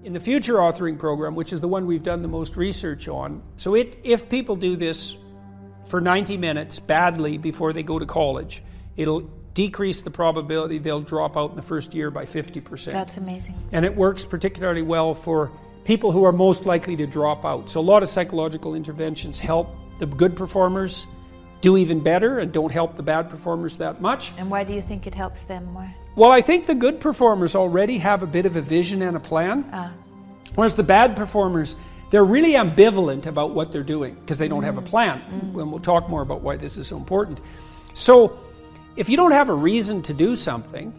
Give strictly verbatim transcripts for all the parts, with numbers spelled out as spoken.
In the future authoring program, which is the one we've done the most research on, so it, if people do this for ninety minutes badly before they go to college, it'll decrease the probability they'll drop out in the first year by fifty percent. That's amazing. And it works particularly well for people who are most likely to drop out. So a lot of psychological interventions help the good performers do even better and don't help the bad performers that much. And why do you think it helps them more? Well, I think the good performers already have a bit of a vision and a plan, Ah. whereas the bad performers, they're really ambivalent about what they're doing because they don't Mm. have a plan. Mm. And we'll talk more about why this is so important. So if you don't have a reason to do something,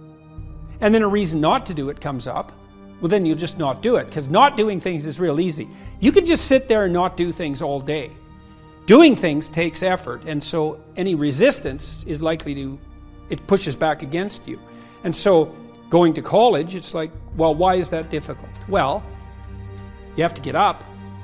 and then a reason not to do it comes up, well, then you'll just not do it, because not doing things is real easy. You can just sit there and not do things all day. Doing things takes effort, and so any resistance is likely to, it pushes back against you. And so going to college, it's like, well, why is that difficult? Well, you have to get up,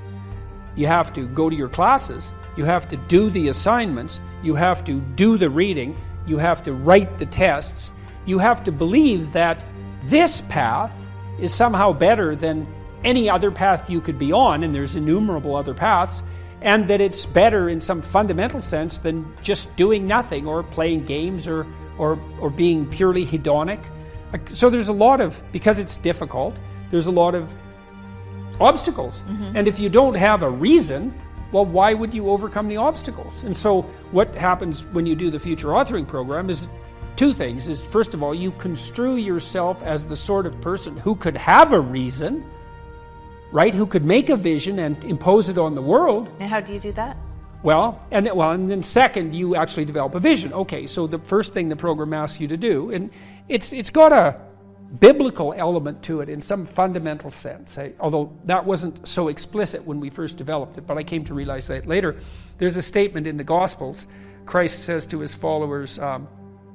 you have to go to your classes, you have to do the assignments, you have to do the reading, you have to write the tests, you have to believe that this path is somehow better than any other path you could be on, and there's innumerable other paths, and that it's better in some fundamental sense than just doing nothing or playing games or or, or being purely hedonic. So there's a lot of, because it's difficult, there's a lot of obstacles. Mm-hmm. And if you don't have a reason, well, why would you overcome the obstacles? And so what happens when you do the future authoring program is two things. Is first of all, you construe yourself as the sort of person who could have a reason, right? Who could make a vision and impose it on the world. And how do you do that? Well, and then, well, and then second, you actually develop a vision. Okay, so the first thing the program asks you to do, and it's it's got a biblical element to it in some fundamental sense, I, although that wasn't so explicit when we first developed it, but I came to realize that later. There's a statement in the Gospels. Christ says to his followers, um,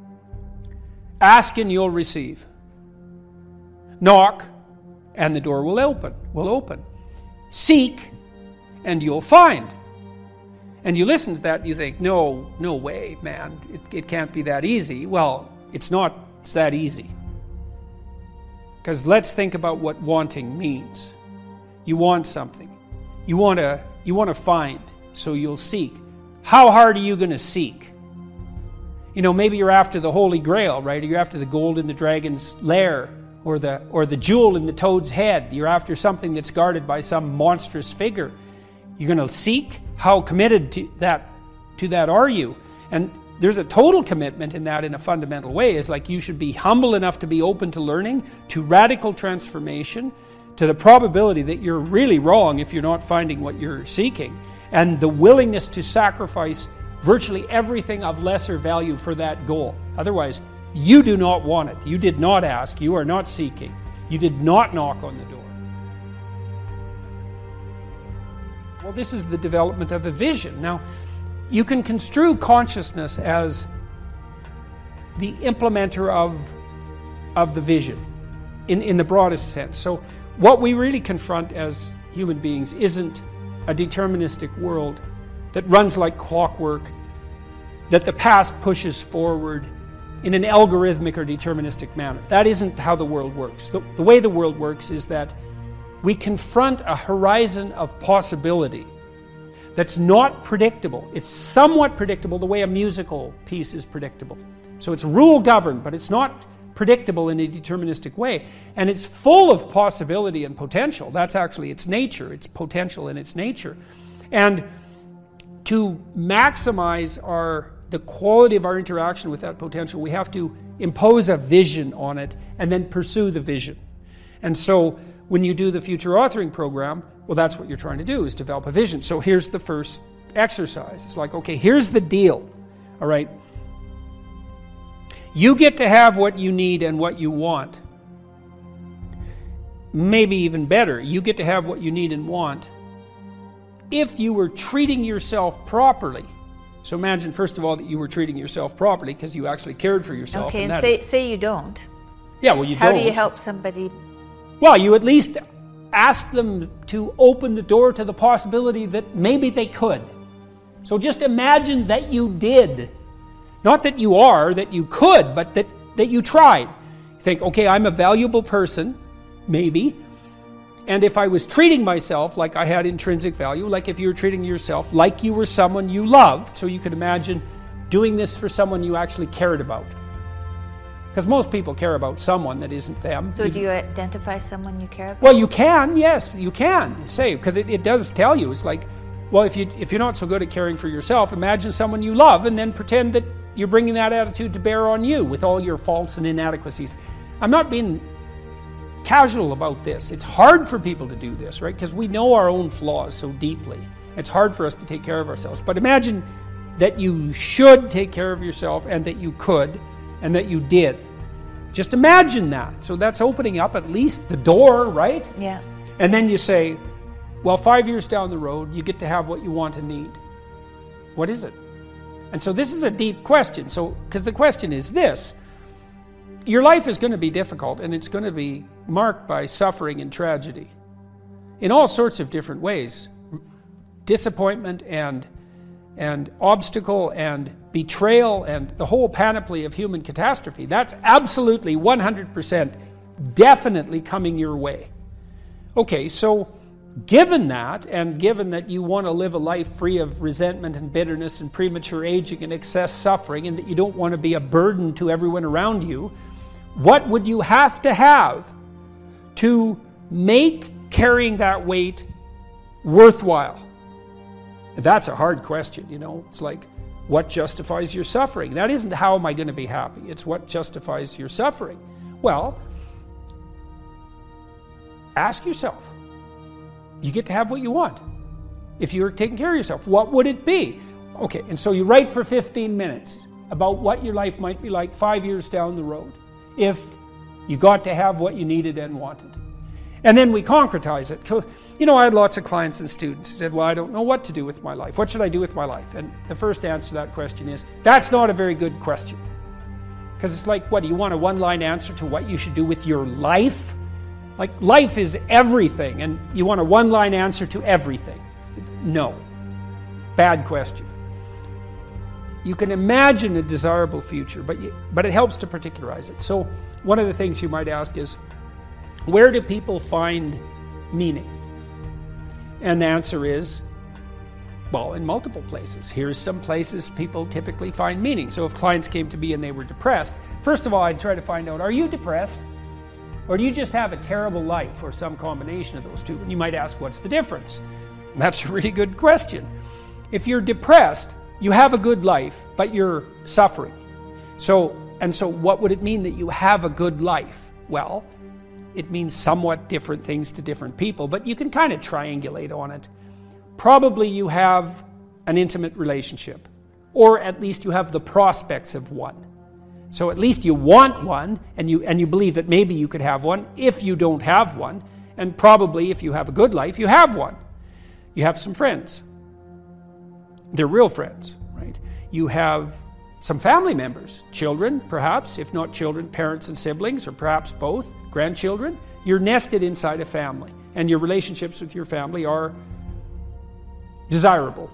ask and you'll receive. Knock and the door will open, will open. Seek and you'll find. And you listen to that and you think, no, no way, man, it, it can't be that easy. Well, it's not, it's that easy. Because let's think about what wanting means. You want something. You want to you want to find, so you'll seek. How hard are you going to seek? You know, maybe you're after the Holy Grail, right? Or you're after the gold in the dragon's lair, or the or the jewel in the toad's head. You're after something that's guarded by some monstrous figure. You're going to seek? How committed to that to that are you? And there's a total commitment in that in a fundamental way. It's like you should be humble enough to be open to learning, to radical transformation, to the probability that you're really wrong if you're not finding what you're seeking, and the willingness to sacrifice virtually everything of lesser value for that goal. Otherwise, you do not want it. You did not ask. You are not seeking. You did not knock on the door. Well, this is the development of a vision. Now, you can construe consciousness as the implementer of, of the vision in, in the broadest sense. So what we really confront as human beings isn't a deterministic world that runs like clockwork, that the past pushes forward in an algorithmic or deterministic manner. That isn't how the world works. The, the way the world works is that we confront a horizon of possibility that's not predictable. It's somewhat predictable the way a musical piece is predictable. So it's rule governed, but it's not predictable in a deterministic way. And it's full of possibility and potential. That's actually its nature. It's potential in its nature. And to maximize our the quality of our interaction with that potential, we have to impose a vision on it and then pursue the vision. And so when you do the future authoring program, well, that's what you're trying to do, is develop a vision. So here's the first exercise. It's like, okay, here's the deal, all right? You get to have what you need and what you want. Maybe even better, you get to have what you need and want if you were treating yourself properly. So imagine, first of all, that you were treating yourself properly because you actually cared for yourself. Okay, and, and say, is, say you don't. Yeah, well, you How don't. do you help somebody? Well, you at least ask them to open the door to the possibility that maybe they could. So just imagine that you did. Not that you are, that you could, but that, that you tried. You think, okay, I'm a valuable person, maybe, And if I was treating myself like I had intrinsic value, like if you were treating yourself like you were someone you loved, so you could imagine doing this for someone you actually cared about. Because most people care about someone that isn't them. So do you identify someone you care about? Well, you can, yes, you can say, because it, it does tell you. It's like, well, if, you, if you're not so good at caring for yourself, imagine someone you love and then pretend that you're bringing that attitude to bear on you with all your faults and inadequacies. I'm not being casual about this. It's hard for people to do this, right? Because we know our own flaws so deeply. It's hard for us to take care of ourselves. But imagine that you should take care of yourself and that you could and that you did. Just imagine that. So that's opening up at least the door, right? Yeah. And then you say, well, five years down the road, you get to have what you want and need. What is it? And so this is a deep question. So, because the question is this: your life is going to be difficult, and it's going to be marked by suffering and tragedy in all sorts of different ways. Disappointment and and obstacle and betrayal and the whole panoply of human catastrophe. That's absolutely one hundred percent definitely coming your way. Okay, so given that, and given that you want to live a life free of resentment and bitterness and premature aging and excess suffering, and that you don't want to be a burden to everyone around you, what would you have to have to make carrying that weight worthwhile? That's a hard question, you know. It's like, what justifies your suffering? That isn't how am I going to be happy. It's what justifies your suffering. Well, ask yourself. You get to have what you want. If you're taking care of yourself, what would it be? Okay, and so you write for fifteen minutes about what your life might be like five years down the road if you got to have what you needed and wanted. And then we concretize it. You know, I had lots of clients and students who said, well, I don't know what to do with my life. What should I do with my life? And the first answer to that question is, that's not a very good question. Because it's like, what, do you want a one-line answer to what you should do with your life? Like, life is everything, and you want a one-line answer to everything. No. Bad question. You can imagine a desirable future, but you, but it helps to particularize it. So one of the things you might ask is, where do people find meaning? And the answer is, well, in multiple places. Here's some places people typically find meaning. So if clients came to me and they were depressed, first of all, I'd try to find out, are you depressed? Or do you just have a terrible life, or some combination of those two? And you might ask, what's the difference? And that's a really good question. If you're depressed, you have a good life, but you're suffering. So, and so what would it mean that you have a good life? Well, it means somewhat different things to different people, but you can kind of triangulate on it. Probably you have an intimate relationship, or at least you have the prospects of one. So at least you want one, and you and you believe that maybe you could have one if you don't have one, and probably if you have a good life, you have one. You have some friends. They're real friends, right? You have some family members, children, perhaps, if not children, parents and siblings, or perhaps both, grandchildren. You're nested inside a family, and your relationships with your family are desirable.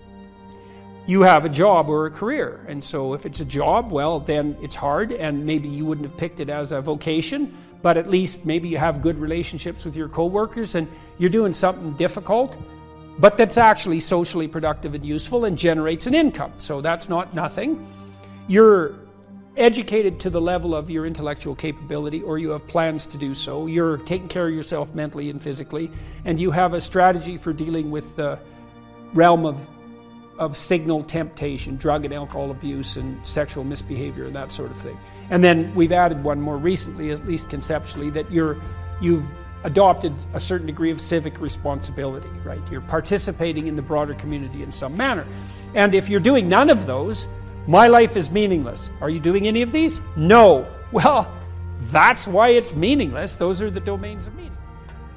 You have a job or a career, and so if it's a job, well, then it's hard, and maybe you wouldn't have picked it as a vocation, but at least maybe you have good relationships with your coworkers, and you're doing something difficult, but that's actually socially productive and useful and generates an income, so that's not nothing. You're educated to the level of your intellectual capability, or you have plans to do so. You're taking care of yourself mentally and physically, and you have a strategy for dealing with the realm of of signal temptation, drug and alcohol abuse and sexual misbehavior and that sort of thing. And then we've added one more recently, at least conceptually, that you're you've adopted a certain degree of civic responsibility, right? You're participating in the broader community in some manner. And if you're doing none of those, my life is meaningless. Are you doing any of these? No. Well, that's why it's meaningless. Those are the domains of meaning.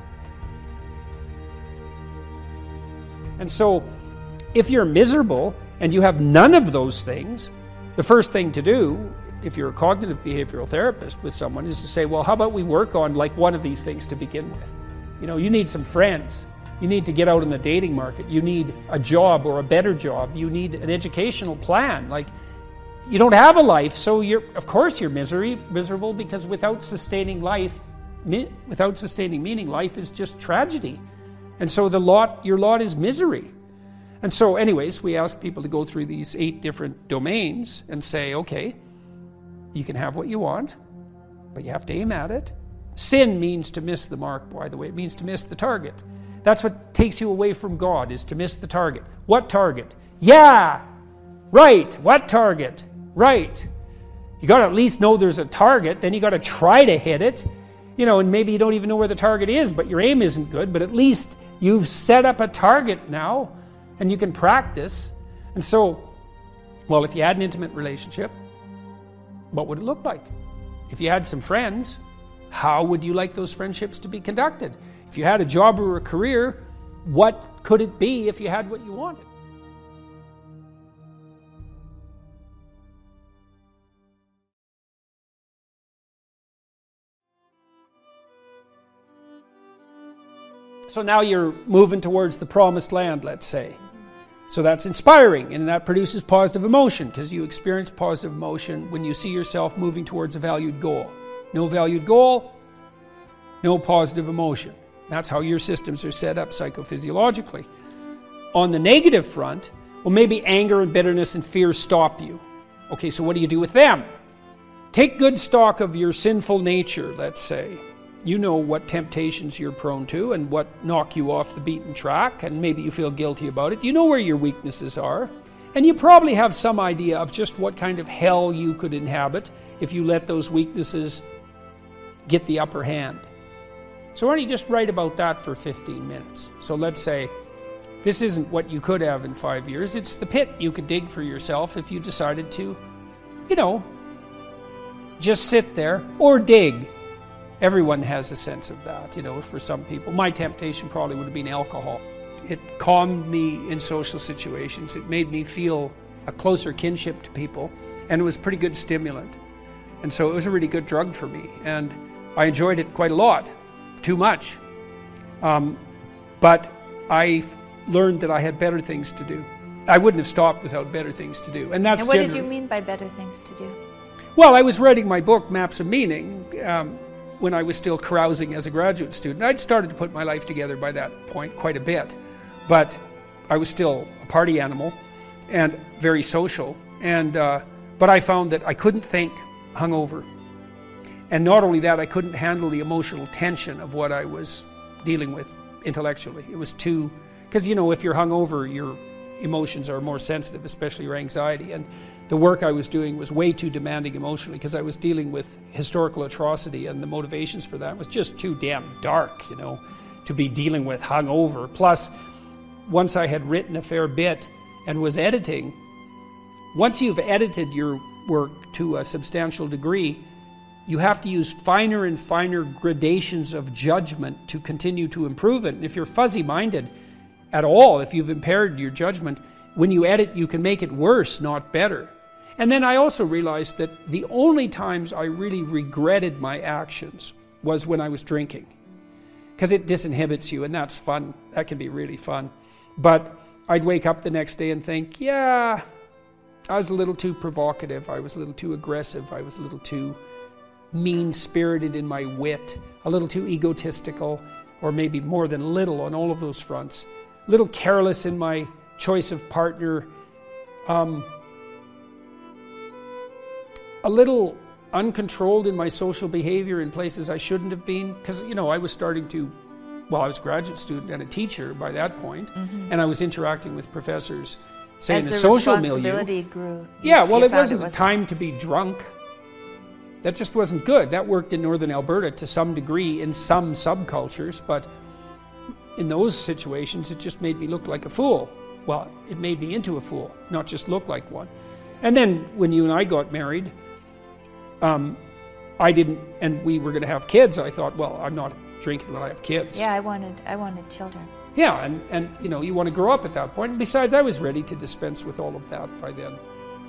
And so, if you're miserable and you have none of those things, the first thing to do, if you're a cognitive behavioral therapist with someone, is to say, well, how about we work on like one of these things to begin with? You know, you need some friends. You need to get out in the dating market. You need a job or a better job. You need an educational plan. Like, you don't have a life, so you're, of course you're misery, miserable, because without sustaining life, mi- without sustaining meaning, life is just tragedy. And so the lot, your lot is misery. And so anyways, we ask people to go through these eight different domains and say, okay, you can have what you want, but you have to aim at it. Sin means to miss the mark, by the way. It means to miss the target. That's what takes you away from God, is to miss the target. What target? Yeah, right. What target? Right. You got to at least know there's a target. Then you got to try to hit it. You know, and maybe you don't even know where the target is, but your aim isn't good. But at least you've set up a target now, and you can practice. And so, well, if you had an intimate relationship, what would it look like? If you had some friends, how would you like those friendships to be conducted? If you had a job or a career, what could it be if you had what you wanted? So now you're moving towards the promised land, let's say. So that's inspiring, and that produces positive emotion, because you experience positive emotion when you see yourself moving towards a valued goal. No valued goal, no positive emotion. That's how your systems are set up psychophysiologically. On the negative front, well, maybe anger and bitterness and fear stop you. Okay, so what do you do with them? Take good stock of your sinful nature, let's say. You know what temptations you're prone to and what knock you off the beaten track, and maybe you feel guilty about it. You know where your weaknesses are, and you probably have some idea of just what kind of hell you could inhabit if you let those weaknesses get the upper hand. So why don't you just write about that for fifteen minutes? So let's say this isn't what you could have in five years. It's the pit you could dig for yourself if you decided to, you know, just sit there or dig. Everyone has a sense of that, you know, for some people. My temptation probably would have been alcohol. It calmed me in social situations. It made me feel a closer kinship to people, and it was a pretty good stimulant. And so it was a really good drug for me, and I enjoyed it quite a lot, too much. Um, but I learned that I had better things to do. I wouldn't have stopped without better things to do. And that's And what generally, did you mean by better things to do? Well, I was writing my book, Maps of Meaning, um, when I was still carousing as a graduate student. I'd started to put my life together by that point quite a bit, but I was still a party animal and very social. And uh, but I found that I couldn't think hungover. And not only that, I couldn't handle the emotional tension of what I was dealing with intellectually. It was too, because you know, if you're hungover, your emotions are more sensitive, especially your anxiety. And the work I was doing was way too demanding emotionally, because I was dealing with historical atrocity, and the motivations for that was just too damn dark, you know, to be dealing with hungover. Plus, once I had written a fair bit and was editing, once you've edited your work to a substantial degree, you have to use finer and finer gradations of judgment to continue to improve it. And if you're fuzzy-minded at all, if you've impaired your judgment, when you edit, you can make it worse, not better. And then I also realized that the only times I really regretted my actions was when I was drinking, because it disinhibits you, and that's fun. That can be really fun. But I'd wake up the next day and think, yeah, I was a little too provocative. I was a little too aggressive. I was a little too mean-spirited in my wit, a little too egotistical, or maybe more than little on all of those fronts. A little careless in my choice of partner. Um, a little uncontrolled in my social behavior in places I shouldn't have been, because, you know, I was starting to, well, I was a graduate student and a teacher by that point, mm-hmm. and I was interacting with professors, say, As in the, the social responsibility milieu. grew. Yeah, well, it wasn't it the wasn't time to be drunk. That just wasn't good. That worked in northern Alberta to some degree in some subcultures, but in those situations, it just made me look like a fool. Well, it made me into a fool, not just look like one. And then when you and I got married, um, I didn't, and we were going to have kids. I thought, well, I'm not drinking when I have kids. Yeah, I wanted, I wanted children. Yeah, and, and you know, you want to grow up at that point. And besides, I was ready to dispense with all of that by then.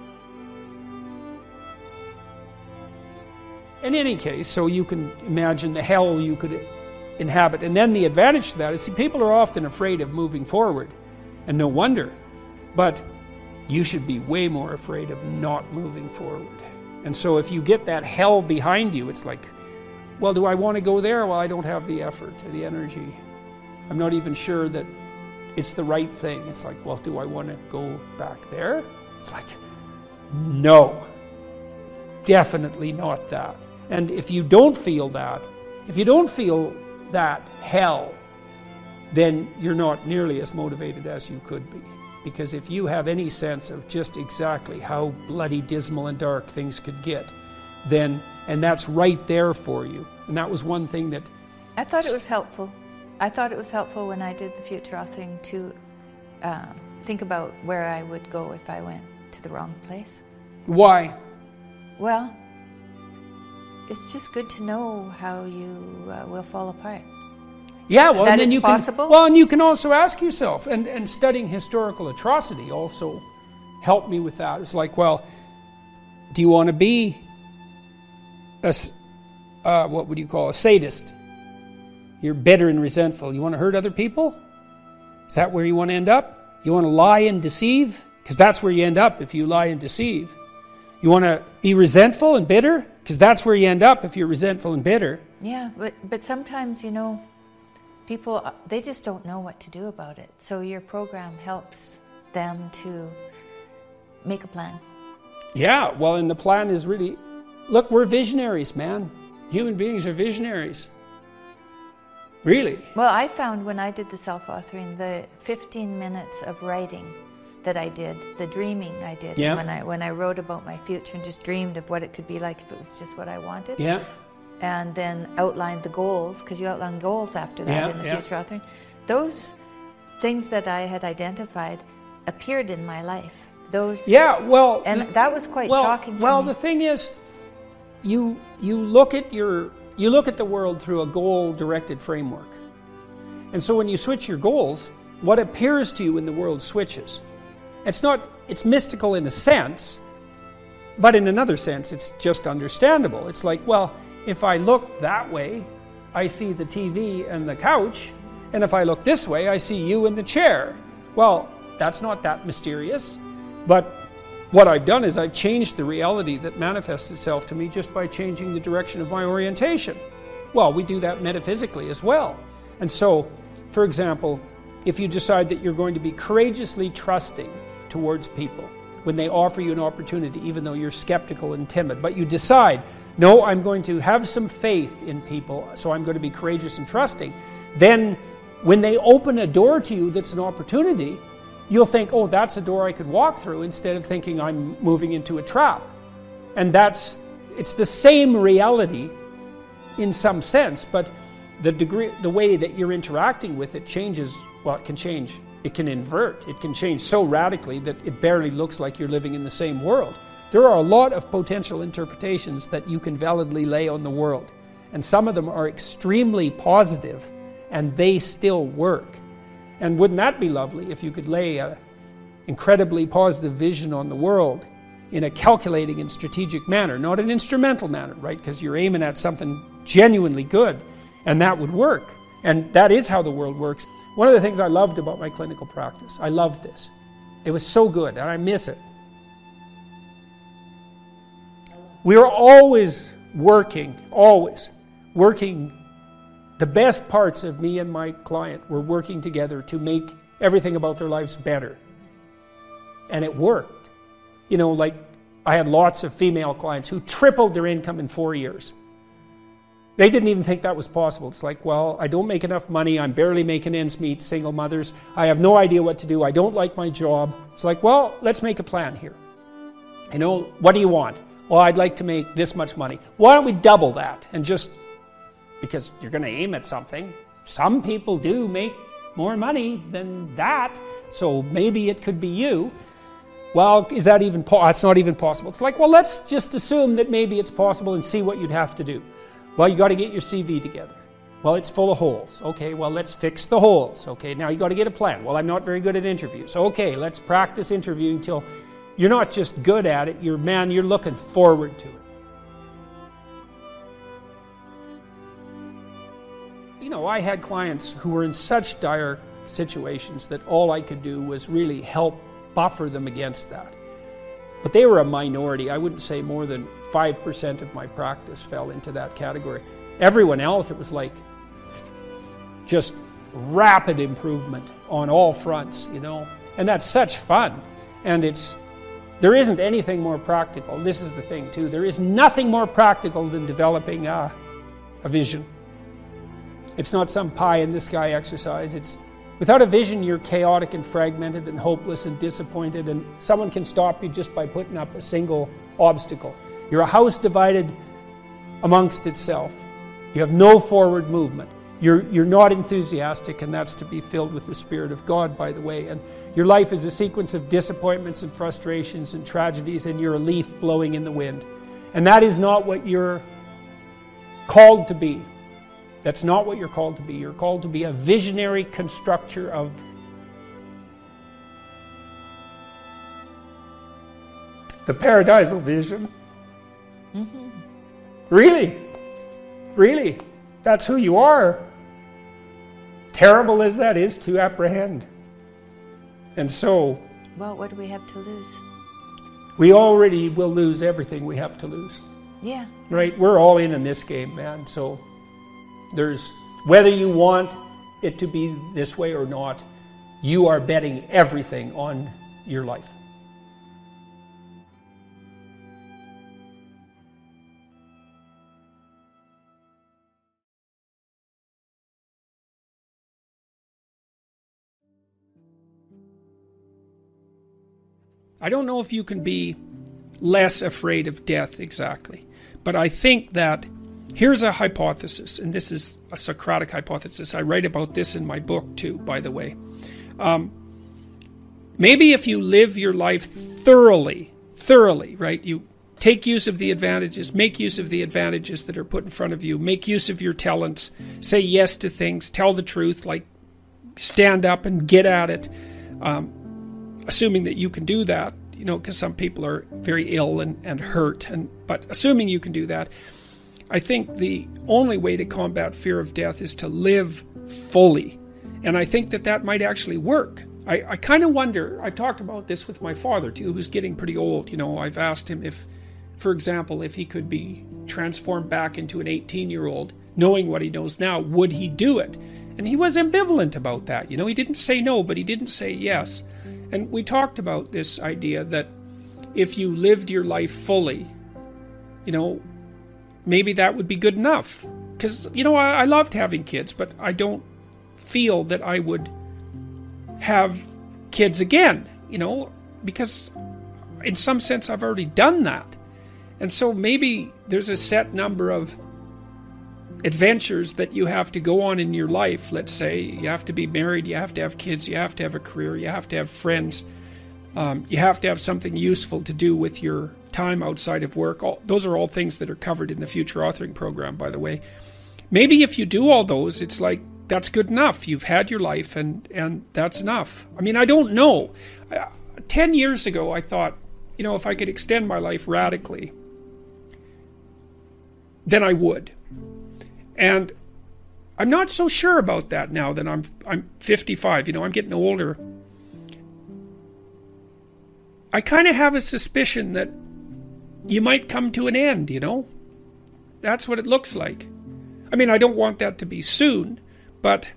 In any case, so you can imagine the hell you could inhabit. And then the advantage to that is, see, people are often afraid of moving forward, and no wonder. But you should be way more afraid of not moving forward. And so if you get that hell behind you, it's like, well, do I want to go there? Well, I don't have the effort or the energy. I'm not even sure that it's the right thing. It's like, well, do I want to go back there? It's like, no, definitely not that. And if you don't feel that, if you don't feel that hell, then you're not nearly as motivated as you could be. Because if you have any sense of just exactly how bloody dismal and dark things could get, then, and that's right there for you. And that was one thing that... I thought it was helpful. I thought it was helpful when I did the future authoring to uh, think about where I would go if I went to the wrong place. Why? Well, it's just good to know how you uh, will fall apart. Yeah, well, that and then it's you possible? can, well, and you can also ask yourself, and, and studying historical atrocity also helped me with that. It's like, well, do you want to be a, uh, what would you call a sadist? You're bitter and resentful. You want to hurt other people? Is that where you want to end up? You want to lie and deceive? Because that's where you end up if you lie and deceive. You want to be resentful and bitter? Because that's where you end up if you're resentful and bitter. Yeah, but, but sometimes, you know, people, they just don't know what to do about it. So your program helps them to make a plan. Yeah, well, and the plan is really, look, we're visionaries, man. Human beings are visionaries. Really? Well, I found when I did the self-authoring, the fifteen minutes of writing that I did, the dreaming I did, yeah. when I when I wrote about my future and just dreamed of what it could be like if it was just what I wanted. Yeah. And then outlined the goals, because you outline goals after that yeah, in the yeah. future authoring. Those things that I had identified appeared in my life. Those. Yeah, well. And the, that was quite well, shocking to well, me. Well, the thing is, you you look at your you look at the world through a goal-directed framework, and so when you switch your goals, what appears to you in the world switches. It's not. It's mystical in a sense, but in another sense, it's just understandable. It's like, well, if I look that way, I see the T V and the couch, and if I look this way, I see you in the chair. Well, that's not that mysterious, but what I've done is I've changed the reality that manifests itself to me just by changing the direction of my orientation. Well, we do that metaphysically as well. And so, for example, if you decide that you're going to be courageously trusting towards people when they offer you an opportunity, even though you're skeptical and timid, but you decide, no, I'm going to have some faith in people, so I'm going to be courageous and trusting, then when they open a door to you that's an opportunity, you'll think, oh, that's a door I could walk through, instead of thinking I'm moving into a trap. And that's, it's the same reality in some sense, but the degree, the way that you're interacting with it changes. Well, it can change. It can invert. It can change so radically that it barely looks like you're living in the same world. There are a lot of potential interpretations that you can validly lay on the world, and some of them are extremely positive, and they still work. And wouldn't that be lovely if you could lay an incredibly positive vision on the world in a calculating and strategic manner, not an instrumental manner, right? Because you're aiming at something genuinely good, and that would work. And that is how the world works. One of the things I loved about my clinical practice, I loved this. It was so good, and I miss it. We were always working, always working. The best parts of me and my client were working together to make everything about their lives better. And it worked. You know, like I had lots of female clients who tripled their income in four years. They didn't even think that was possible. It's like, well, I don't make enough money. I'm barely making ends meet, single mothers. I have no idea what to do. I don't like my job. It's like, well, let's make a plan here. You know, what do you want? Well, I'd like to make this much money. Why don't we double that and just... Because you're going to aim at something. Some people do make more money than that, so maybe it could be you. Well, is that even possible? It's not even possible. It's like, well, let's just assume that maybe it's possible and see what you'd have to do. Well, you got to get your C V together. Well, it's full of holes. Okay, well, let's fix the holes. Okay, now you got to get a plan. Well, I'm not very good at interviews. Okay, let's practice interviewing till you're not just good at it, you're, man, you're looking forward to it. You know, I had clients who were in such dire situations that all I could do was really help buffer them against that. But they were a minority. I wouldn't say more than five percent of my practice fell into that category. everyone else, it was like just rapid improvement on all fronts, you know. And that's such fun. And it's, there isn't anything more practical. This is the thing too. There is nothing more practical than developing a, a vision. It's not some pie in the sky exercise. It's, without a vision, you're chaotic and fragmented and hopeless and disappointed, and someone can stop you just by putting up a single obstacle. You're a house divided amongst itself. You have no forward movement. You're, you're not enthusiastic, and that's to be filled with the Spirit of God, by the way. And your life is a sequence of disappointments and frustrations and tragedies, and you're a leaf blowing in the wind. And that is not what you're called to be. That's not what you're called to be. You're called to be a visionary constructor of the paradisal vision. Mm-hmm. Really? Really? That's who you are. Terrible as that is to apprehend. And so, well, what do we have to lose? We already will lose everything we have to lose. Yeah. Right? We're all in in this game, man. So there's, whether you want it to be this way or not, you are betting everything on your life. I don't know if you can be less afraid of death exactly, but I think that here's a hypothesis, and this is a Socratic hypothesis. I write about this in my book too, by the way. Um, maybe if you live your life thoroughly, thoroughly, right? You take use of the advantages, make use of the advantages that are put in front of you, make use of your talents, say yes to things, tell the truth, like stand up and get at it. Um, assuming that you can do that, you know, because some people are very ill and, and hurt, and but assuming you can do that, I think the only way to combat fear of death is to live fully. And I think that that might actually work. I, I kind of wonder, I've talked about this with my father too, who's getting pretty old. You know, I've asked him if, for example, if he could be transformed back into an eighteen-year-old, knowing what he knows now, would he do it? And he was ambivalent about that. You know, he didn't say no, but he didn't say yes. And we talked about this idea that if you lived your life fully, you know, maybe that would be good enough. Because, you know, I, I loved having kids, but I don't feel that I would have kids again, you know, because in some sense I've already done that. And so maybe there's a set number of adventures that you have to go on in your life. Let's say you have to be married, you have to have kids, you have to have a career, you have to have friends, um, you have to have something useful to do with your time outside of work. All, those are all things that are covered in the Future Authoring Program, by the way. Maybe if you do all those, it's like, that's good enough. You've had your life, and, and that's enough. I mean, I don't know. Uh, ten years ago, I thought, you know, if I could extend my life radically, then I would. And I'm not so sure about that now that I'm I'm fifty-five. You know, I'm getting older. I kind of have a suspicion that you might come to an end, you know? That's what it looks like. I mean, I don't want that to be soon, but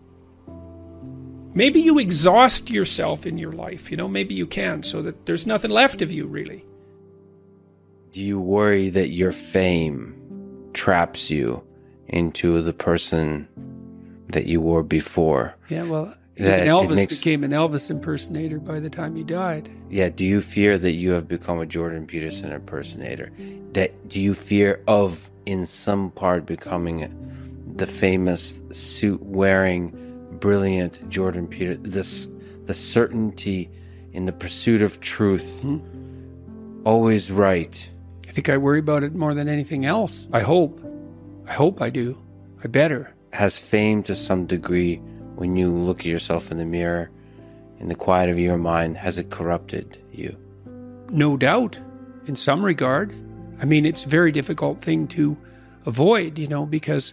maybe you exhaust yourself in your life, you know? Maybe you can, so that there's nothing left of you, really. Do you worry that your fame traps you into the person that you were before? Yeah, well, that Elvis makes, became an Elvis impersonator by the time he died. Yeah, do you fear that you have become a Jordan Peterson impersonator? That do you fear of, in some part, becoming the famous suit-wearing, brilliant Jordan Peterson? This, the certainty in the pursuit of truth, hmm? always right. I think I worry about it more than anything else. I hope. I hope I do. I better. Has fame to some degree, when you look at yourself in the mirror, in the quiet of your mind, has it corrupted you? No doubt, in some regard. I mean, it's a very difficult thing to avoid, you know, because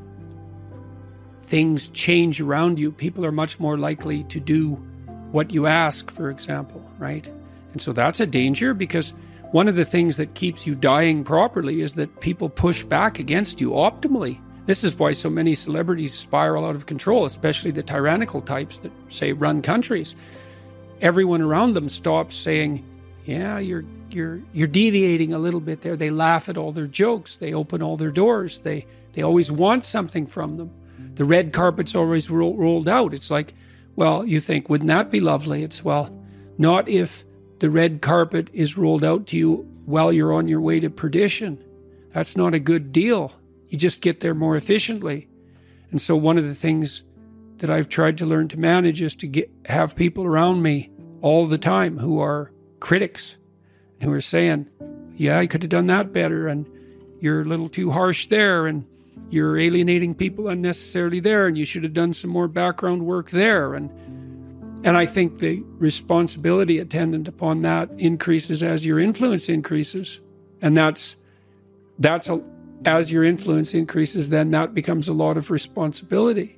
things change around you. People are much more likely to do what you ask, for example, right? And so that's a danger, because one of the things that keeps you dying properly is that people push back against you optimally. This is why so many celebrities spiral out of control, especially the tyrannical types that, say, run countries. Everyone around them stops saying, yeah, you're you're you're deviating a little bit there. They laugh at all their jokes. They open all their doors. They they always want something from them. The red carpet's always ro- rolled out. It's like, well, you think, wouldn't that be lovely? It's, well, not if the red carpet is rolled out to you while you're on your way to perdition. That's not a good deal. You just get there more efficiently. And so one of the things that I've tried to learn to manage is to get have people around me all the time who are critics, who are saying, yeah, I could have done that better, and you're a little too harsh there, and you're alienating people unnecessarily there, and you should have done some more background work there. And and I think the responsibility attendant upon that increases as your influence increases. And that's that's a as your influence increases, then that becomes a lot of responsibility.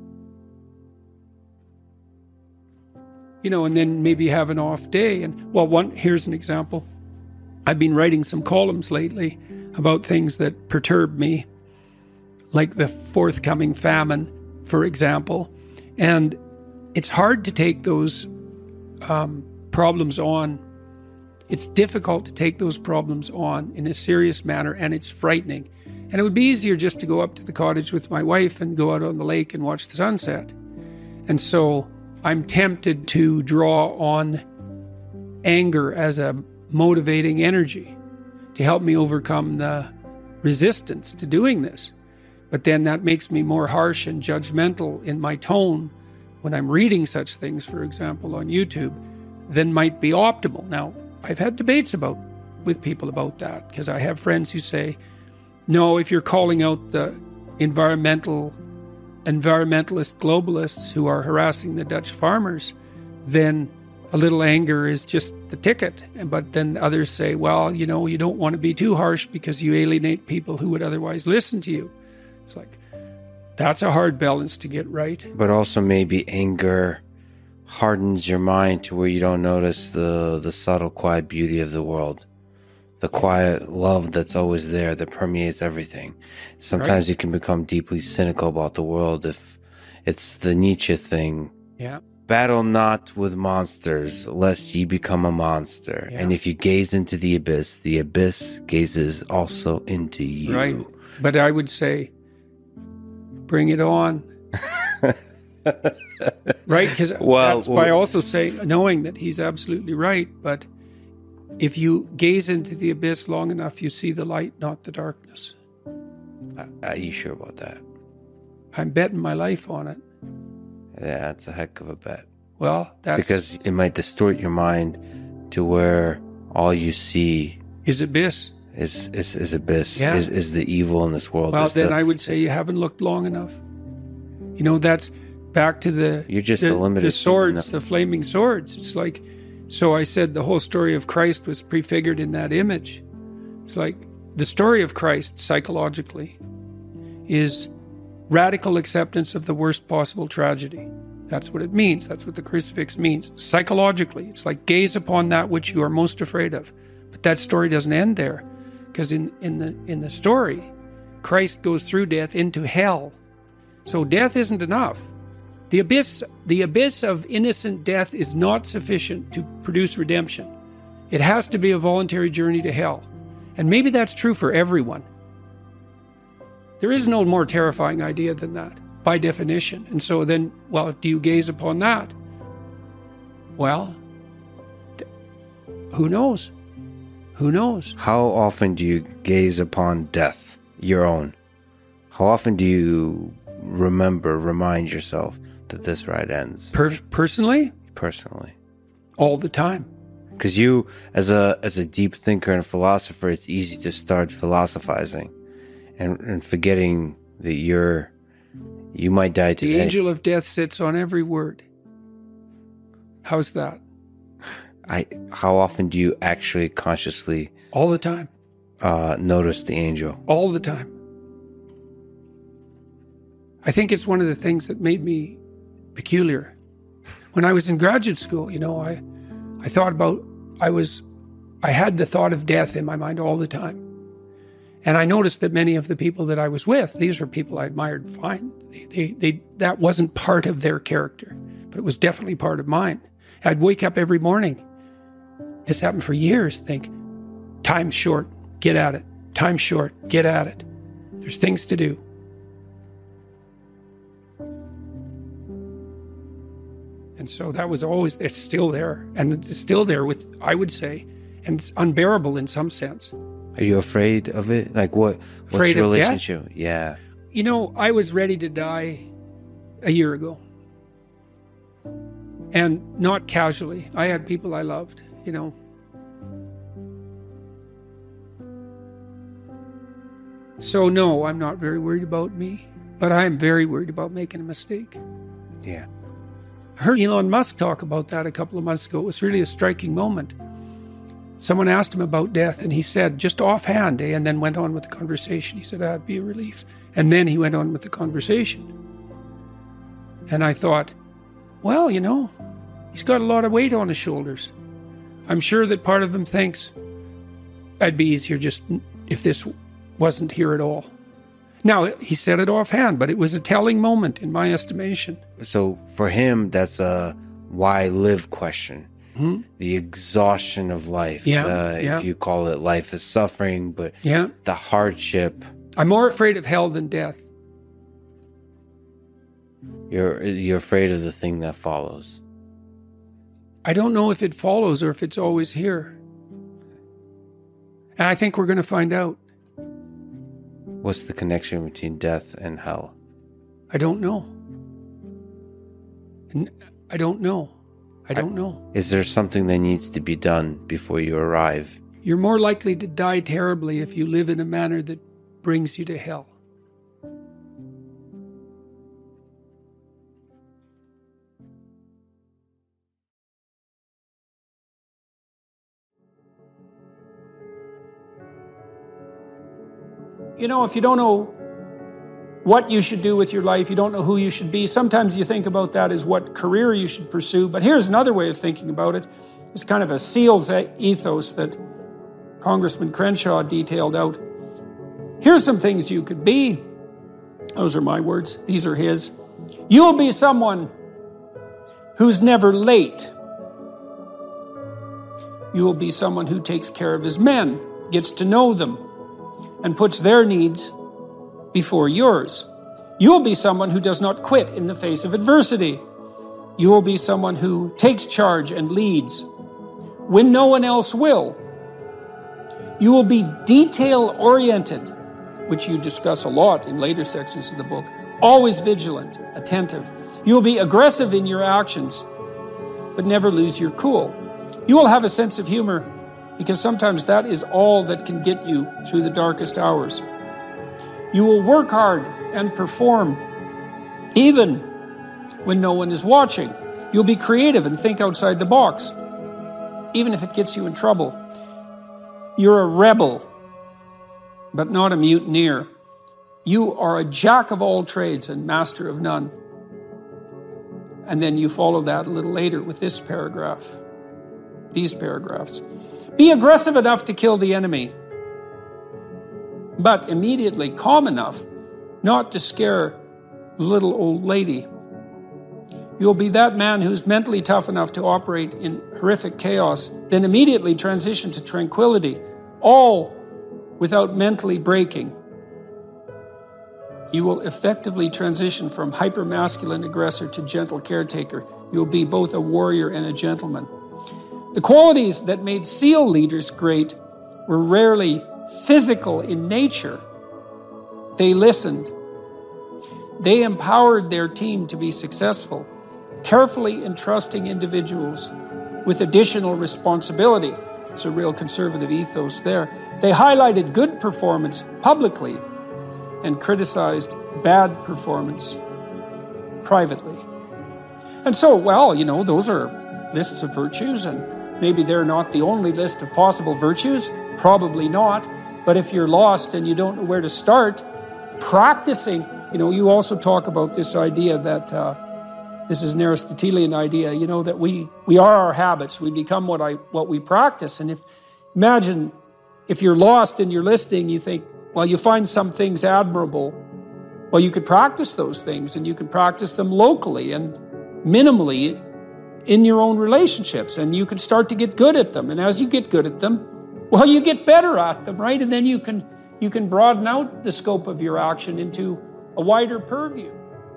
You know, and then maybe have an off day. And, well, one here's an example. I've been writing some columns lately about things that perturb me, like the forthcoming famine, for example. And it's hard to take those um, problems on. It's difficult to take those problems on in a serious manner, and it's frightening. And it would be easier just to go up to the cottage with my wife and go out on the lake and watch the sunset. And so I'm tempted to draw on anger as a motivating energy to help me overcome the resistance to doing this. But then that makes me more harsh and judgmental in my tone when I'm reading such things, for example, on YouTube, than might be optimal. Now, I've had debates about with people about that, because I have friends who say, no, if you're calling out the environmental environmentalist globalists who are harassing the Dutch farmers, then a little anger is just the ticket. But then others say, well, you know, you don't want to be too harsh because you alienate people who would otherwise listen to you. It's like, that's a hard balance to get right. But also maybe anger hardens your mind to where you don't notice the, the subtle, quiet beauty of the world. The quiet love that's always there, that permeates everything. Sometimes right. You can become deeply cynical about the world if it's the Nietzsche thing. Yeah. Battle not with monsters, lest ye become a monster. Yeah. And if you gaze into the abyss, the abyss gazes also into you. Right. But I would say, bring it on. Right? Because well, that's well, by also saying, knowing that he's absolutely right. But if you gaze into the abyss long enough, you see the light, not the darkness. Are you sure about that? I'm betting my life on it. Yeah, that's a heck of a bet. Well, that's... Because it might distort your mind to where all you see... Is abyss. Is is, is abyss. Yeah. Is, is the evil in this world. Well, is then the, I would say you haven't looked long enough. You know, that's back to the... You're just the, a limited... The swords, the flaming swords. It's like... So I said the whole story of Christ was prefigured in that image. It's like the story of Christ, psychologically, is radical acceptance of the worst possible tragedy. That's what it means. That's what the crucifix means. Psychologically, it's like gaze upon that which you are most afraid of. But that story doesn't end there, because in, in the in the story, Christ goes through death into hell. So death isn't enough. The abyss, the abyss of innocent death is not sufficient to produce redemption. It has to be a voluntary journey to hell. And maybe that's true for everyone. There is no more terrifying idea than that, by definition. And so then, well, do you gaze upon that? Well, th- who knows? Who knows? How often do you gaze upon death, your own? How often do you remember, remind yourself that this ride ends? Per- personally? Personally. All the time. Because you, as a as a deep thinker and philosopher, it's easy to start philosophizing and, and forgetting that you're, you might die today. The angel of death sits on every word. How's that? I. How often do you actually consciously... All the time. Uh, notice the angel? All the time. I think it's one of the things that made me peculiar. When I was in graduate school, you know, I, I thought about, I was, I had the thought of death in my mind all the time. And I noticed that many of the people that I was with, these were people I admired fine. They, they, they, that wasn't part of their character, but it was definitely part of mine. I'd wake up every morning. This happened for years. Think, time's short, get at it. Time's short, get at it. There's things to do. And so that was always, it's still there. And it's still there with, I would say, and it's unbearable in some sense. Are you afraid of it? Like what? What's Afraid your of death? relationship? Yeah. You know, I was ready to die a year ago. And not casually. I had people I loved, you know. So no, I'm not very worried about me. But I am very worried about making a mistake. Yeah. I heard Elon Musk talk about that a couple of months ago. It was really a striking moment. Someone asked him about death, and he said, just offhand, eh, and then went on with the conversation. He said, that'd be a relief. And then he went on with the conversation. And I thought, well, you know, he's got a lot of weight on his shoulders. I'm sure that part of him thinks, it'd be easier just if this wasn't here at all. Now, he said it offhand, but it was a telling moment in my estimation. So for him, that's a why live question. Mm-hmm. The exhaustion of life. Yeah, uh, yeah. If you call it life is suffering, but yeah. the hardship. I'm more afraid of hell than death. You're you're afraid of the thing that follows. I don't know if it follows or if it's always here. And I think we're going to find out. What's the connection between death and hell? I don't know. I don't know. I don't know. Is there something that needs to be done before you arrive? You're more likely to die terribly if you live in a manner that brings you to hell. You know, if you don't know what you should do with your life, you don't know who you should be, sometimes you think about that as what career you should pursue. But here's another way of thinking about it. It's kind of a SEAL's ethos that Congressman Crenshaw detailed out. Here's some things you could be. Those are my words. These are his. You will be someone who's never late. You will be someone who takes care of his men, gets to know them, and puts their needs before yours. You will be someone who does not quit in the face of adversity. You will be someone who takes charge and leads when no one else will. You will be detail-oriented, which you discuss a lot in later sections of the book, always vigilant, attentive. You will be aggressive in your actions, but never lose your cool. You will have a sense of humor, because sometimes that is all that can get you through the darkest hours. You will work hard and perform, even when no one is watching. You'll be creative and think outside the box, even if it gets you in trouble. You're a rebel, but not a mutineer. You are a jack of all trades and master of none. And then you follow that a little later with this paragraph, these paragraphs. Be aggressive enough to kill the enemy, but immediately calm enough not to scare the little old lady. You'll be that man who's mentally tough enough to operate in horrific chaos, then immediately transition to tranquility, all without mentally breaking. You will effectively transition from hyper-masculine aggressor to gentle caretaker. You'll be both a warrior and a gentleman. The qualities that made SEAL leaders great were rarely physical in nature. They listened. They empowered their team to be successful, carefully entrusting individuals with additional responsibility. It's a real conservative ethos there. They highlighted good performance publicly and criticized bad performance privately. And so, well, you know, those are lists of virtues, and maybe they're not the only list of possible virtues, probably not. But if you're lost and you don't know where to start, practicing, you know, you also talk about this idea that, uh, this is an Aristotelian idea, you know, that we, we are our habits. We become what I what we practice. And if Imagine if you're lost and you're listening, you think, well, you find some things admirable. Well, you could practice those things, and you can practice them locally and minimally in your own relationships, and you can start to get good at them. And as you get good at them, well, you get better at them, right? And then you can you can broaden out the scope of your action into a wider purview.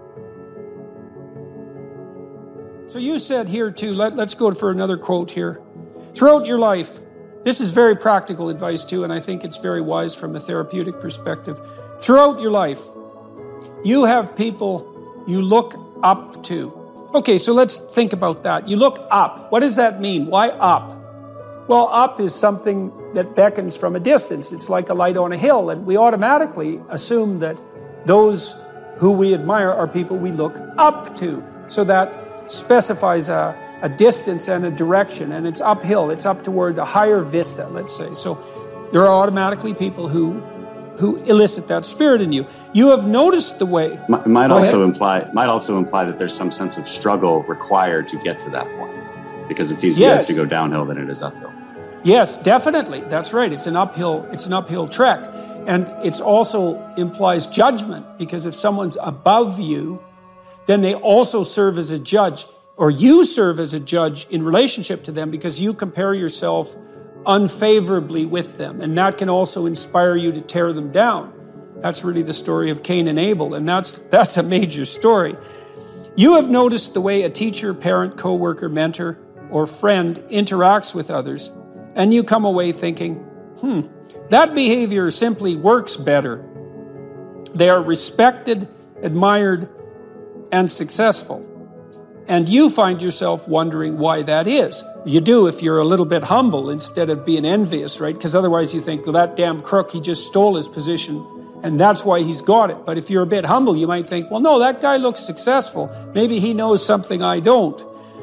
So you said here too, let, let's go for another quote here. Throughout your life, this is very practical advice too, and I think it's very wise from a therapeutic perspective. Throughout your life, you have people you look up to. Okay, so let's think about that. You look up. What does that mean? Why up? Well, up is something that beckons from a distance. It's like a light on a hill, and we automatically assume that those who we admire are people we look up to. So that specifies a, a distance and a direction, and it's uphill. It's up toward a higher vista, let's say. So there are automatically people who who elicit that spirit in you. You have noticed the way. It might also imply might also imply that there's some sense of struggle required to get to that point, because it's easier Yes. to go downhill than it is uphill. Yes, definitely. That's right. It's an uphill, it's an uphill trek. And it also implies judgment, because if someone's above you, then they also serve as a judge, or you serve as a judge in relationship to them, because you compare yourself unfavorably with them. And that can also inspire you to tear them down. That's really the story of Cain and Abel, and that's that's a major story. You have noticed the way a teacher, parent, coworker, mentor, or friend interacts with others, and you come away thinking, hmm, that behavior simply works better. They are respected, admired, and successful. And you find yourself wondering why that is. You do if you're a little bit humble instead of being envious, right? Because otherwise you think, well, that damn crook, he just stole his position, and that's why he's got it. But if you're a bit humble, you might think, well, no, that guy looks successful. Maybe he knows something I don't.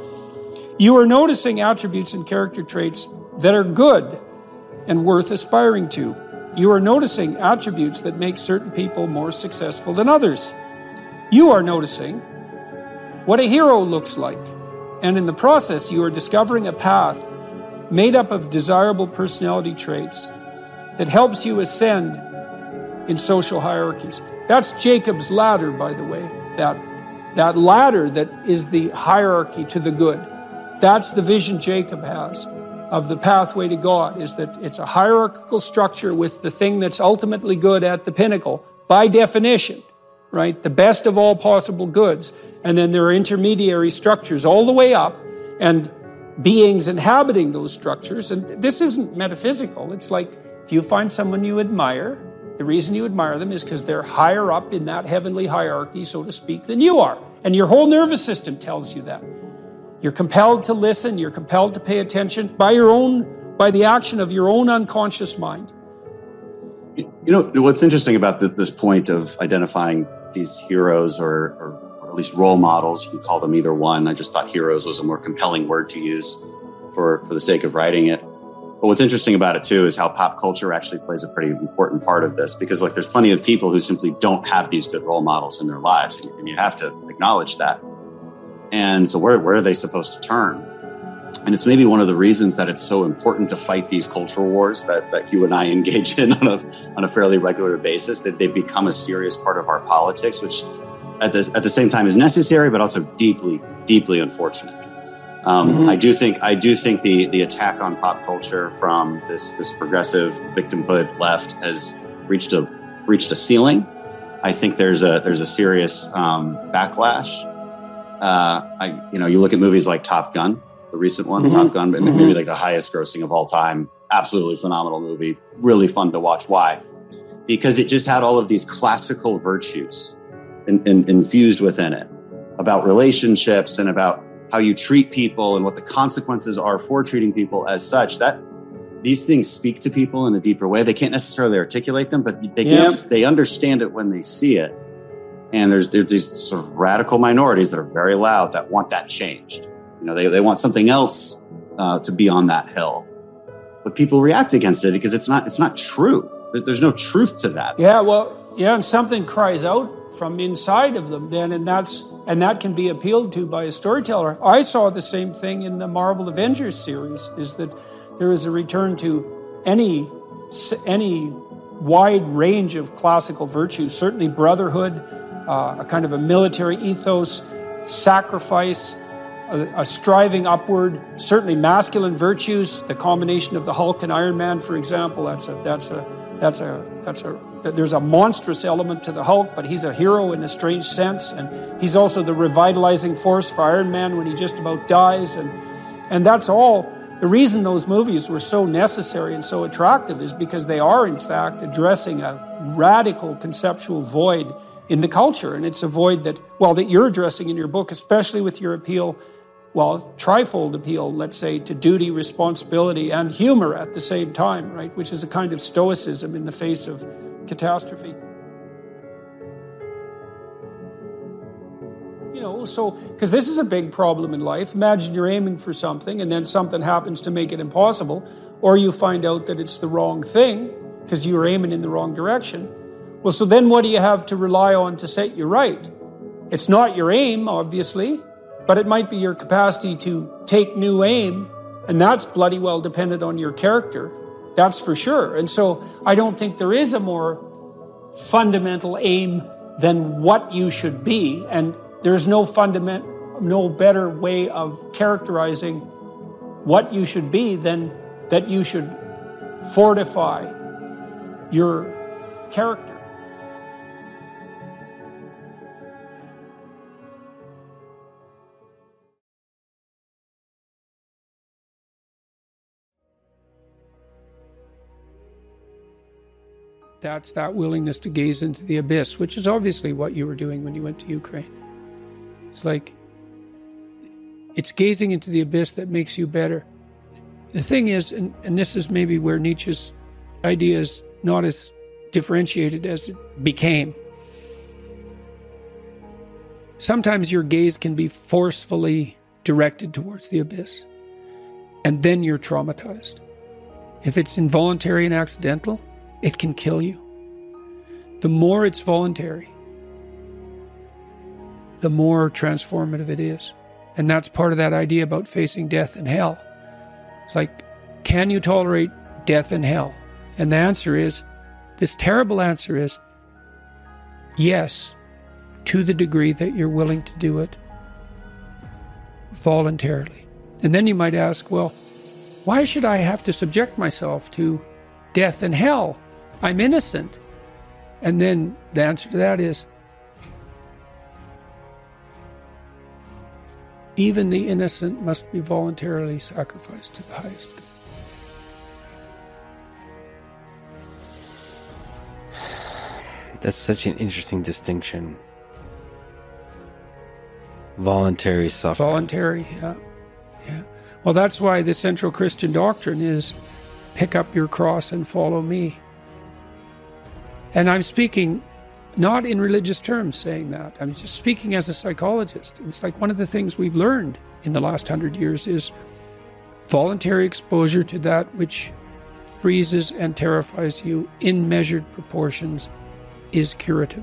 You are noticing attributes and character traits that are good and worth aspiring to. You are noticing attributes that make certain people more successful than others. You are noticing what a hero looks like. And in the process, you are discovering a path made up of desirable personality traits that helps you ascend in social hierarchies. That's Jacob's ladder, by the way. That, that ladder that is the hierarchy to the good. That's the vision Jacob has of the pathway to God, is that it's a hierarchical structure with the thing that's ultimately good at the pinnacle, by definition, right? The best of all possible goods. And then there are intermediary structures all the way up, and beings inhabiting those structures. And this isn't metaphysical. It's like if you find someone you admire, the reason you admire them is because they're higher up in that heavenly hierarchy, so to speak, than you are. And your whole nervous system tells you that. You're compelled to listen. You're compelled to pay attention by your own, by the action of your own unconscious mind. You know, what's interesting about the, this point of identifying these heroes or, or, or at least role models, you can call them either one. I just thought heroes was a more compelling word to use for, for the sake of writing it. But what's interesting about it, too, is how pop culture actually plays a pretty important part of this, because like there's plenty of people who simply don't have these good role models in their lives, and you have to acknowledge that. And so where, where are they supposed to turn? And it's maybe one of the reasons that it's so important to fight these cultural wars that, that you and I engage in on a, on a fairly regular basis, that they've become a serious part of our politics, which at the, at the same time is necessary, but also deeply, deeply unfortunate. Um, mm-hmm. I do think I do think the the attack on pop culture from this this progressive victimhood left has reached a reached a ceiling. I think there's a there's a serious um, backlash. Uh, I you know you look at movies like Top Gun, the recent one, mm-hmm. Top Gun, but mm-hmm. maybe like the highest grossing of all time. Absolutely phenomenal movie, really fun to watch. Why? Because it just had all of these classical virtues in, in, infused within it about relationships and about how you treat people and what the consequences are for treating people as such. That these things speak to people in a deeper way. They can't necessarily articulate them, but they can, yep. they understand it when they see it. And there's there's these sort of radical minorities that are very loud that want that changed. You know, they they want something else uh, to be on that hill, but people react against it because it's not it's not true. There's no truth to that. Yeah, well, yeah, and something cries out from inside of them then, and that's and that can be appealed to by a storyteller. I saw the same thing in the Marvel Avengers series, is that there is a return to any any wide range of classical virtues, certainly brotherhood, uh, a kind of a military ethos, sacrifice, a, a striving upward, certainly masculine virtues, the combination of the Hulk and Iron Man, for example, that's a that's a that's a that's a there's a monstrous element to the Hulk, but he's a hero in a strange sense, and he's also the revitalizing force for Iron Man when he just about dies, and and that's all. The reason those movies were so necessary and so attractive is because they are, in fact, addressing a radical conceptual void in the culture. And it's a void that, well, that you're addressing in your book, especially with your appeal, well, trifold appeal, let's say, to duty, responsibility, and humor at the same time, right? Which is a kind of stoicism in the face of catastrophe. You know, so, because this is a big problem in life. Imagine you're aiming for something and then something happens to make it impossible, or you find out that it's the wrong thing because you were aiming in the wrong direction. Well, so then what do you have to rely on to set you right? It's not your aim, obviously, but it might be your capacity to take new aim, and that's bloody well dependent on your character. That's for sure. And so I don't think there is a more fundamental aim than what you should be, and there's no fundament, no better way of characterizing what you should be than that you should fortify your character. That's that willingness to gaze into the abyss, which is obviously what you were doing when you went to Ukraine. It's like, it's gazing into the abyss that makes you better. The thing is, and, and this is maybe where Nietzsche's idea is not as differentiated as it became. Sometimes your gaze can be forcefully directed towards the abyss, and then you're traumatized. If it's involuntary and accidental, it can kill you. The more it's voluntary, the more transformative it is. And that's part of that idea about facing death and hell. It's like, can you tolerate death and hell? And the answer is, this terrible answer is, yes, to the degree that you're willing to do it voluntarily. And then you might ask, well, why should I have to subject myself to death and hell? I'm innocent. And then the answer to that is, even the innocent must be voluntarily sacrificed to the highest good. That's such an interesting distinction. Voluntary suffering. Voluntary, yeah. Yeah. Well, that's why the central Christian doctrine is pick up your cross and follow me. And I'm speaking not in religious terms saying that. I'm just speaking as a psychologist. It's like one of the things we've learned in the last hundred years is voluntary exposure to that which freezes and terrifies you in measured proportions is curative.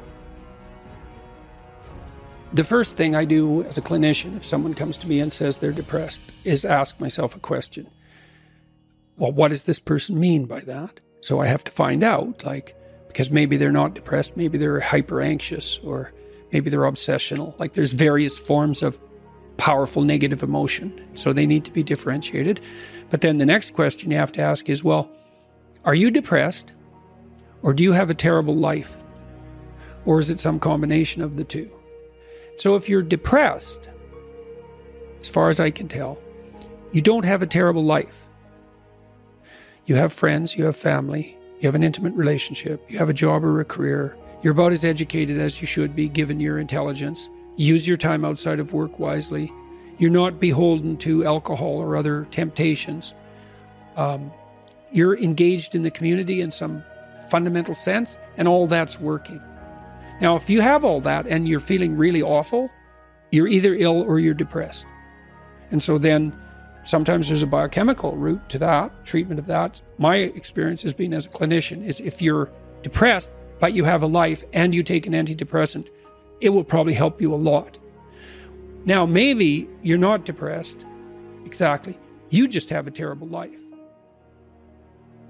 The first thing I do as a clinician, if someone comes to me and says they're depressed, is ask myself a question. Well, what does this person mean by that? So I have to find out, like, because maybe they're not depressed, maybe they're hyper anxious, or maybe they're obsessional. Like, there's various forms of powerful negative emotion, so they need to be differentiated. But then the next question you have to ask is, well, are you depressed, or do you have a terrible life? Or is it some combination of the two? So if you're depressed, as far as I can tell, you don't have a terrible life. You have friends, you have family, you have an intimate relationship, you have a job or a career, you're about as educated as you should be given your intelligence, use your time outside of work wisely, you're not beholden to alcohol or other temptations, um, you're engaged in the community in some fundamental sense, and all that's working. Now, if you have all that and you're feeling really awful, you're either ill or you're depressed. And so then sometimes there's a biochemical route to that, treatment of that. My experience has been as a clinician is if you're depressed, but you have a life and you take an antidepressant, it will probably help you a lot. Now, maybe you're not depressed. Exactly. You just have a terrible life.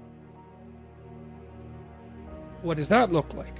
what does that look like?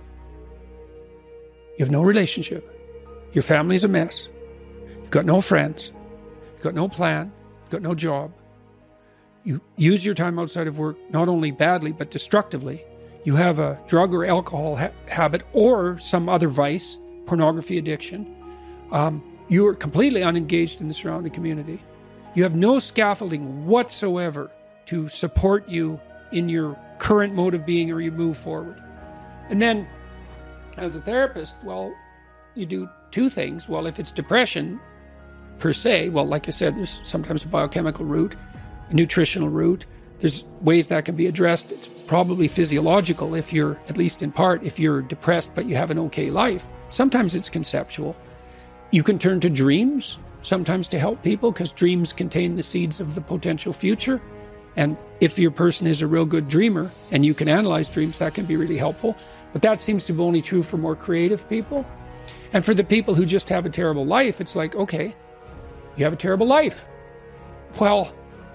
You have no relationship. Your family's a mess. You've got no friends. You've got no plan. You've got no job. You use your time outside of work not only badly, but destructively. You have a drug or alcohol ha- habit or some other vice, pornography addiction. Um, you are completely unengaged in the surrounding community. You have no scaffolding whatsoever to support you in your current mode of being or you move forward. And then, as a therapist, well, you do two things. Well, if it's depression per se, well, like I said, there's sometimes a biochemical root, a nutritional root. There's ways that can be addressed. It's probably physiological if you're, at least in part, if you're depressed but you have an okay life. Sometimes it's conceptual. You can turn to dreams, sometimes to help people, because dreams contain the seeds of the potential future. And if your person is a real good dreamer and you can analyze dreams, that can be really helpful. But that seems to be only true for more creative people. And for the people who just have a terrible life, it's like, okay, you have a terrible life. Well,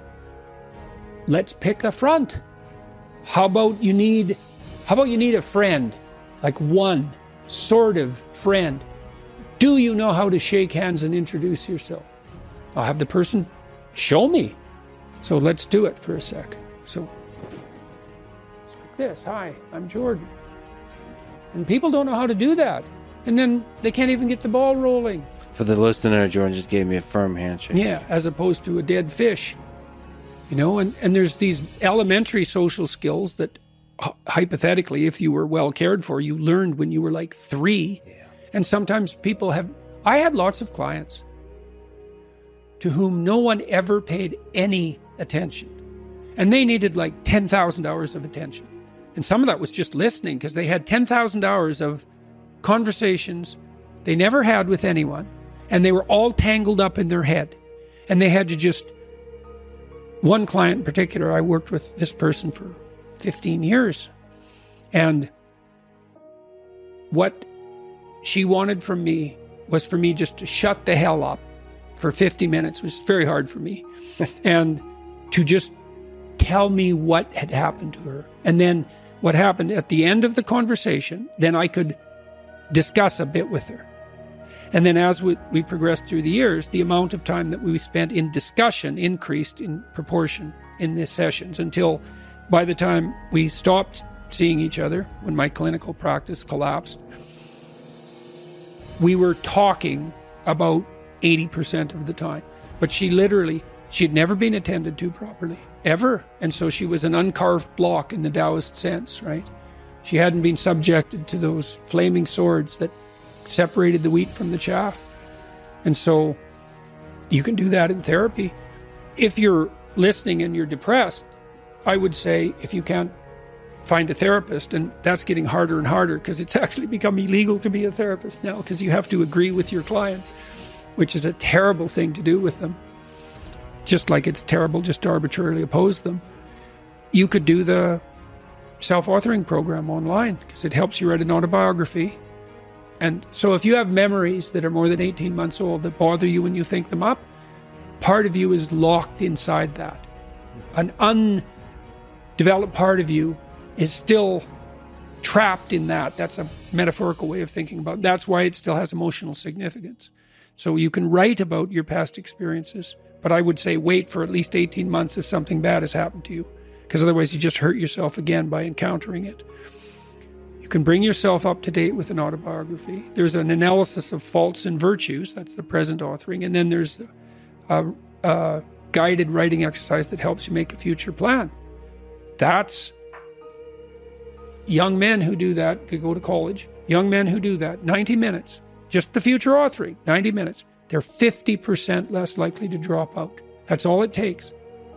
let's pick a front. How about you need, how about you need a friend, like one sort of friend. Do you know how to shake hands and introduce yourself? I'll have the person show me. So let's do it for a sec. So it's like this. Hi, I'm Jordan. And people don't know how to do that. And then they can't even get the ball rolling. For the listener, Jordan just gave me a firm handshake. Yeah, as opposed to a dead fish. You know, and, and there's these elementary social skills that h- hypothetically, if you were well cared for, you learned when you were like three. Yeah. And sometimes people have, I had lots of clients to whom no one ever paid any attention. And they needed like ten thousand hours of attention. And some of that was just listening, because they had ten thousand hours of conversations they never had with anyone. And they were all tangled up in their head. And they had to just, one client in particular, I worked with this person for fifteen years. And what she wanted from me was for me just to shut the hell up for fifty minutes, which was very hard for me, and to just tell me what had happened to her. And then what happened at the end of the conversation, then I could discuss a bit with her. And then as we, we progressed through the years, the amount of time that we spent in discussion increased in proportion in these sessions, until by the time we stopped seeing each other, when my clinical practice collapsed, we were talking about eighty percent of the time. But she literally, she had never been attended to properly, ever. And so she was an uncarved block in the Taoist sense, right? She hadn't been subjected to those flaming swords that separated the wheat from the chaff. And so you can do that in therapy. If you're listening and you're depressed, I would say, if you can't find a therapist, and that's getting harder and harder, because it's actually become illegal to be a therapist now, because you have to agree with your clients, which is a terrible thing to do with them. Just like it's terrible just to arbitrarily oppose them. You could do the self-authoring program online, because it helps you write an autobiography. And so if you have memories that are more than eighteen months old that bother you when you think them up, part of you is locked inside that. An undeveloped part of you is still trapped in that. That's a metaphorical way of thinking about it. That's why it still has emotional significance. So you can write about your past experiences, but I would say wait for at least eighteen months if something bad has happened to you, because otherwise you just hurt yourself again by encountering it. You can bring yourself up to date with an autobiography. There's an analysis of faults and virtues. That's the present authoring. And then there's a, a guided writing exercise that helps you make a future plan. That's young men who do that, could go to college. Young men who do that, ninety minutes, just the future authoring, ninety minutes. They're fifty percent less likely to drop out. That's all it takes.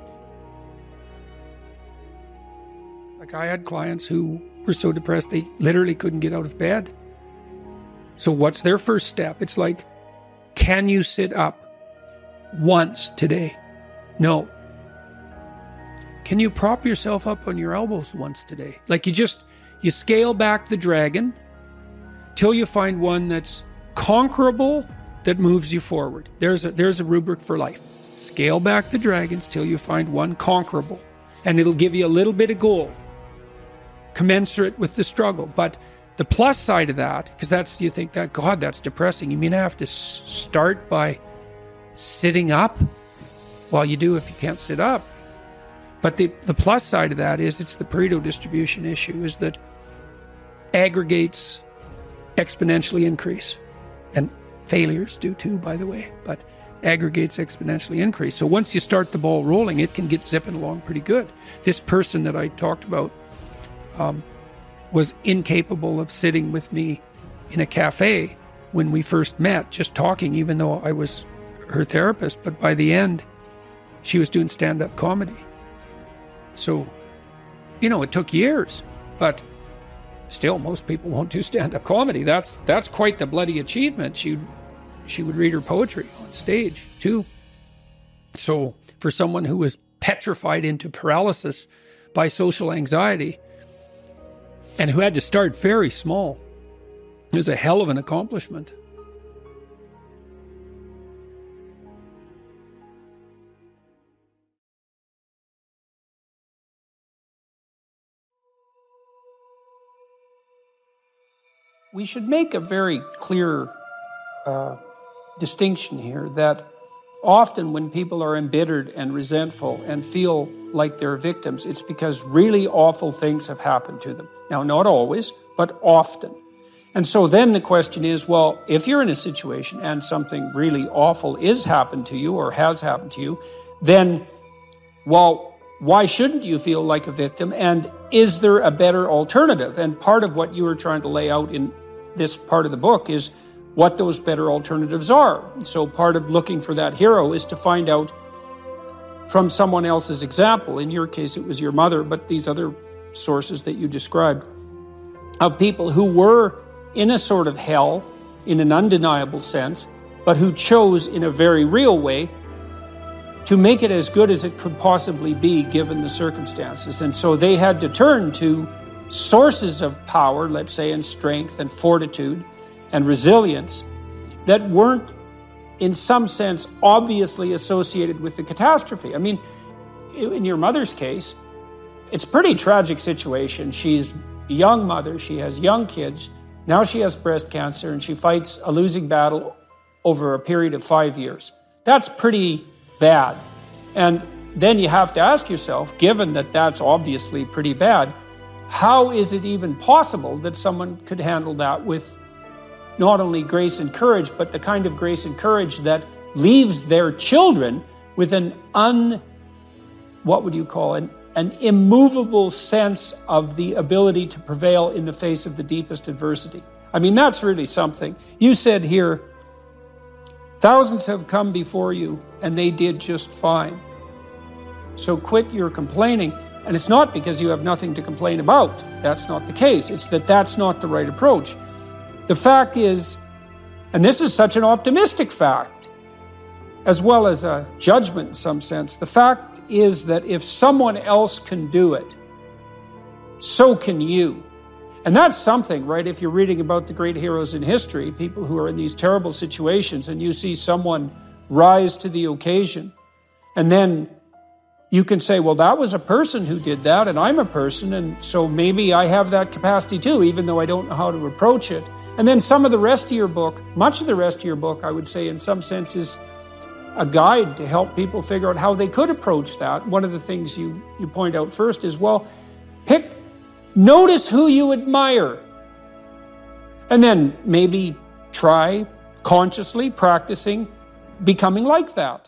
Like, I had clients who were so depressed they literally couldn't get out of bed. So what's their first step? It's like, can you sit up once today? No. Can you prop yourself up on your elbows once today? Like, you just, you scale back the dragon till you find one that's conquerable, that moves you forward. There's a, there's a rubric for life. Scale back the dragons till you find one conquerable. And it'll give you a little bit of goal. commensurate with the struggle. But the plus side of that, because that's, you think that, God, that's depressing. You mean I have to s- start by sitting up? Well, you do if you can't sit up. But the, the plus side of that is it's the Pareto distribution issue, is that aggregates exponentially increase. And failures do too, by the way, but aggregates exponentially increase. So once you start the ball rolling, it can get zipping along pretty good. This person that I talked about um, was incapable of sitting with me in a cafe when we first met, just talking, even though I was her therapist. But by the end, she was doing stand-up comedy. So, you know, it took years, but still, most people won't do stand-up comedy. That's that's quite the bloody achievement. She she would read her poetry on stage too. So for someone who was petrified into paralysis by social anxiety and who had to start very small, it was a hell of an accomplishment. We should make a very clear uh, distinction here that often when people are embittered and resentful and feel like they're victims, it's because really awful things have happened to them. Now, not always, but often. And so then the question is, well, if you're in a situation and something really awful is happened to you or has happened to you, then, well, why shouldn't you feel like a victim? And is there a better alternative? And part of what you were trying to lay out in this part of the book is what those better alternatives are. So part of looking for that hero is to find out from someone else's example. In your case, it was your mother, but these other sources that you described, of people who were in a sort of hell, in an undeniable sense, but who chose in a very real way to make it as good as it could possibly be given the circumstances. And so they had to turn to sources of power, let's say, and strength and fortitude and resilience that weren't, in some sense, obviously associated with the catastrophe. I mean, in your mother's case, it's a pretty tragic situation. She's a young mother, she has young kids, now she has breast cancer, and she fights a losing battle over a period of five years. That's pretty bad. And then you have to ask yourself, given that that's obviously pretty bad, how is it even possible that someone could handle that with not only grace and courage, but the kind of grace and courage that leaves their children with an un, what would you call it, an immovable sense of the ability to prevail in the face of the deepest adversity? I mean, that's really something. You said here, thousands have come before you and they did just fine. So quit your complaining. And it's not because you have nothing to complain about. That's not the case. It's that that's not the right approach. The fact is, and this is such an optimistic fact, as well as a judgment in some sense, the fact is that if someone else can do it, so can you. And that's something, right? If you're reading about the great heroes in history, people who are in these terrible situations, and you see someone rise to the occasion, and then you can say, well, that was a person who did that, and I'm a person, and so maybe I have that capacity too, even though I don't know how to approach it. And then some of the rest of your book, much of the rest of your book, I would say in some sense is a guide to help people figure out how they could approach that. One of the things you, you point out first is, well, pick, notice who you admire, and then maybe try consciously practicing becoming like that.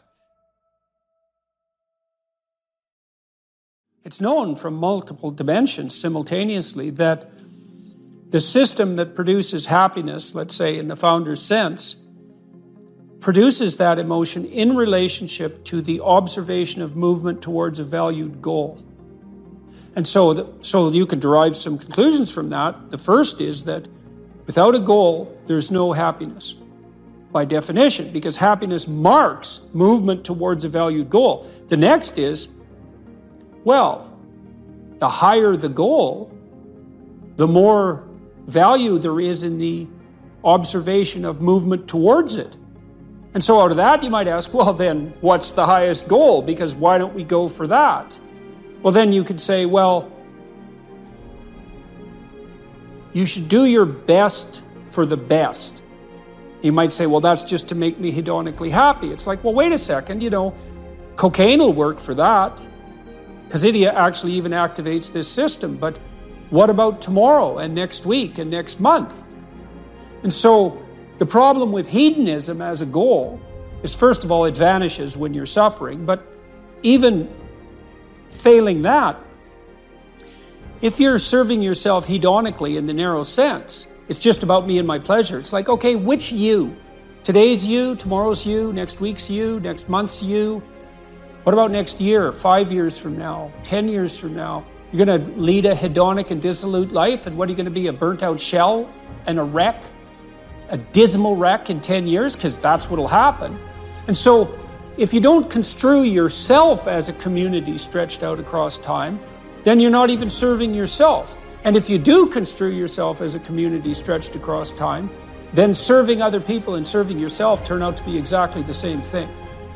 It's known from multiple dimensions simultaneously that the system that produces happiness, let's say in the founder's sense, produces that emotion in relationship to the observation of movement towards a valued goal. And so, the, so you can derive some conclusions from that. The first is that without a goal, there's no happiness, by definition, because happiness marks movement towards a valued goal. The next is, well, the higher the goal, the more value there is in the observation of movement towards it. And so out of that, you might ask, well, then what's the highest goal? Because why don't we go for that? Well, then you could say, well, you should do your best for the best. You might say, well, that's just to make me hedonically happy. It's like, well, wait a second, you know, cocaine will work for that because it actually even activates this system. But what about tomorrow and next week and next month? And so the problem with hedonism as a goal is, first of all, it vanishes when you're suffering. But even failing that, if you're serving yourself hedonically in the narrow sense, it's just about me and my pleasure. It's like, okay, which you? Today's you, tomorrow's you, next week's you, next month's you. What about next year, five years from now, ten years from now? You're going to lead a hedonic and dissolute life, and what are you going to be, a burnt-out shell and a wreck, a dismal wreck in ten years? Because that's what will happen. And so if you don't construe yourself as a community stretched out across time, then you're not even serving yourself. And if you do construe yourself as a community stretched across time, then serving other people and serving yourself turn out to be exactly the same thing.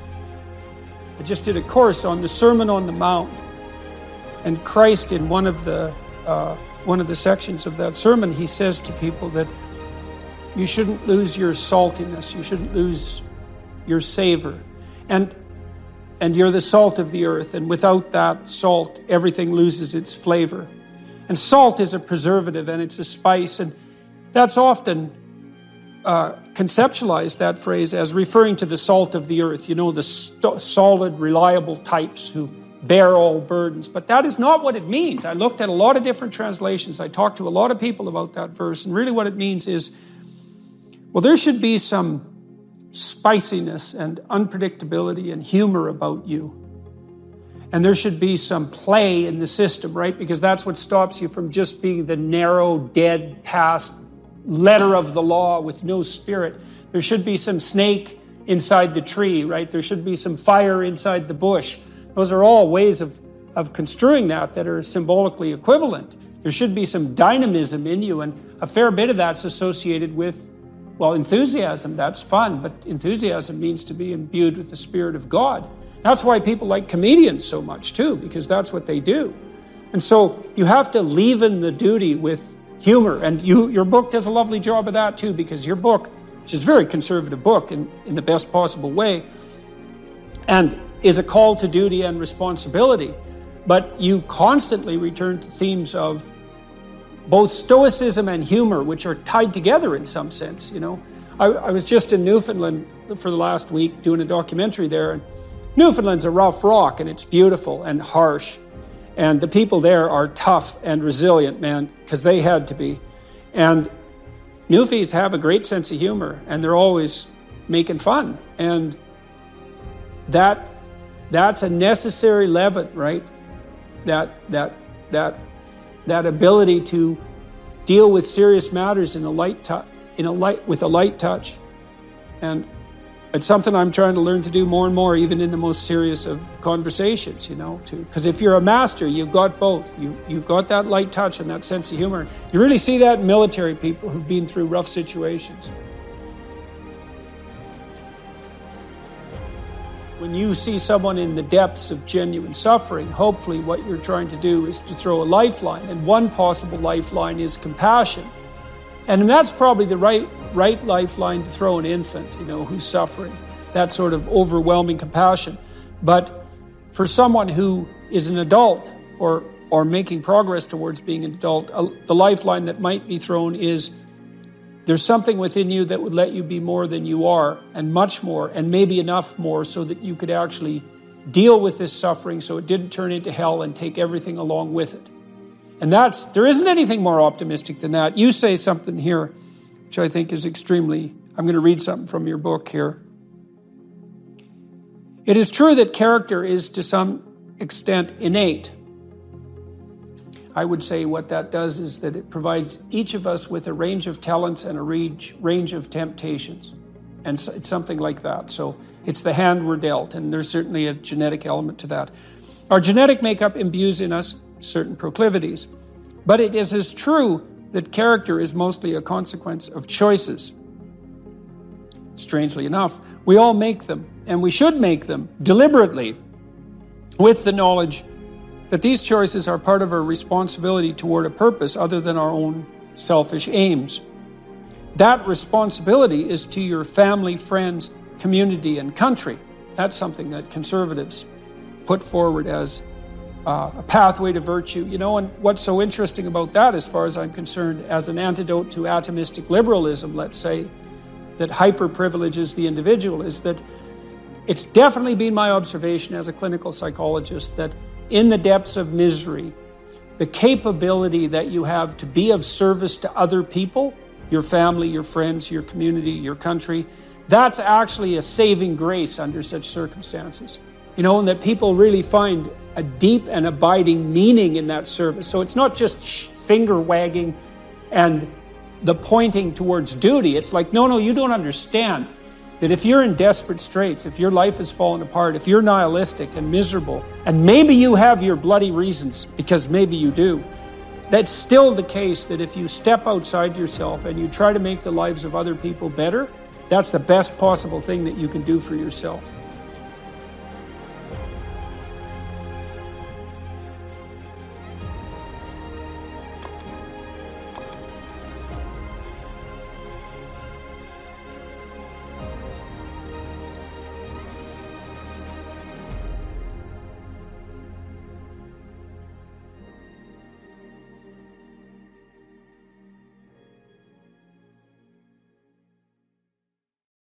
I just did a course on the Sermon on the Mount, and Christ, in one of the uh, one of the sections of that sermon, he says to people that you shouldn't lose your saltiness, you shouldn't lose your savor, and and you're the salt of the earth, and without that salt, everything loses its flavor. And salt is a preservative, and it's a spice, and that's often uh, conceptualized, that phrase, as referring to the salt of the earth, you know, the st- solid, reliable types who bear all burdens. But that is not what it means. I looked at a lot of different translations. I talked to a lot of people about that verse, and really what it means is, well, there should be some spiciness and unpredictability and humor about you. And there should be some play in the system, right? Because that's what stops you from just being the narrow, dead, past letter of the law with no spirit. There should be some snake inside the tree, right? There should be some fire inside the bush. Those are all ways of, of construing that that are symbolically equivalent. There should be some dynamism in you, and a fair bit of that's associated with, well, enthusiasm. That's fun, but enthusiasm means to be imbued with the Spirit of God. That's why people like comedians so much too, because that's what they do. And so you have to leaven the duty with humor. And you, your book does a lovely job of that too, because your book, which is a very conservative book in, in the best possible way, and is a call to duty and responsibility, but you constantly return to themes of both stoicism and humor, which are tied together in some sense. You know, I, I was just in Newfoundland for the last week doing a documentary there, and Newfoundland's a rough rock, and it's beautiful and harsh. And the people there are tough and resilient, man, because they had to be. And Newfies have a great sense of humor, and they're always making fun. And that that's a necessary leaven, right? That that that that ability to deal with serious matters in a light tu- in a light with a light touch. And it's something I'm trying to learn to do more and more, even in the most serious of conversations, you know, too. Because if you're a master, you've got both. You, you've got that light touch and that sense of humor. You really see that in military people who've been through rough situations. When you see someone in the depths of genuine suffering, hopefully what you're trying to do is to throw a lifeline. And one possible lifeline is compassion. And that's probably the right right lifeline to throw an infant, you know, who's suffering, that sort of overwhelming compassion. But for someone who is an adult or or making progress towards being an adult, uh, the lifeline that might be thrown is there's something within you that would let you be more than you are, and much more, and maybe enough more so that you could actually deal with this suffering so it didn't turn into hell and take everything along with it. And that's, there isn't anything more optimistic than that. You say something here, which I think is extremely, I'm going to read something from your book here. It is true that character is to some extent innate. I would say what that does is that it provides each of us with a range of talents and a range, range of temptations. And so it's something like that. So it's the hand we're dealt, and there's certainly a genetic element to that. Our genetic makeup imbues in us certain proclivities, but it is as true that character is mostly a consequence of choices. Strangely enough, we all make them, and we should make them deliberately, with the knowledge that these choices are part of our responsibility toward a purpose other than our own selfish aims. That responsibility is to your family, friends, community, and country. That's something that conservatives put forward as uh, a pathway to virtue. You know, and what's so interesting about that, as far as I'm concerned, as an antidote to atomistic liberalism, let's say, that hyper-privileges the individual, is that it's definitely been my observation as a clinical psychologist that in the depths of misery, the capability that you have to be of service to other people, your family, your friends, your community, your country, that's actually a saving grace under such circumstances. You know, and that people really find a deep and abiding meaning in that service. So it's not just sh- finger wagging and the pointing towards duty. It's like, no, no, you don't understand that if you're in desperate straits, if your life has fallen apart, if you're nihilistic and miserable, and maybe you have your bloody reasons, because maybe you do, that's still the case that if you step outside yourself and you try to make the lives of other people better, that's the best possible thing that you can do for yourself.